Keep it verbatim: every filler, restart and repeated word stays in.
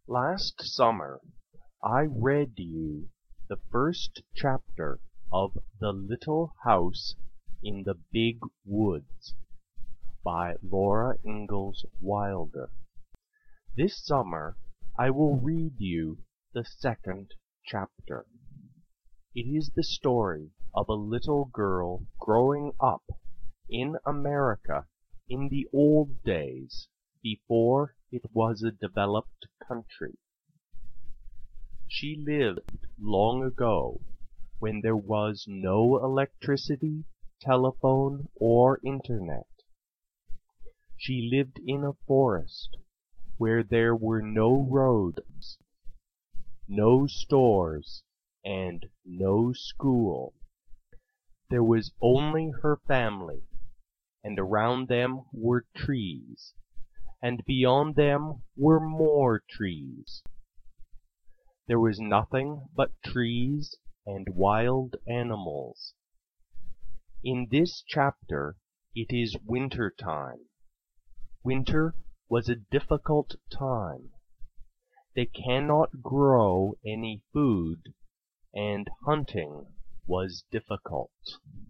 Last summer I read you the first chapter of The Little House in the Big Woods by Laura Ingalls Wilder. This summer I will read you the second chapter. It is the story of a little girl growing up in America in the old days before it was a developed country. She lived long ago when there was no electricity, telephone, or internet. She lived in a forest where there were no roads, no stores, and no school. There was only her family, and around them were trees, and beyond them were more trees. There was nothing but trees and wild animals. In this chapter it is winter time. Winter was a difficult time. They cannot grow any food, and hunting was difficult.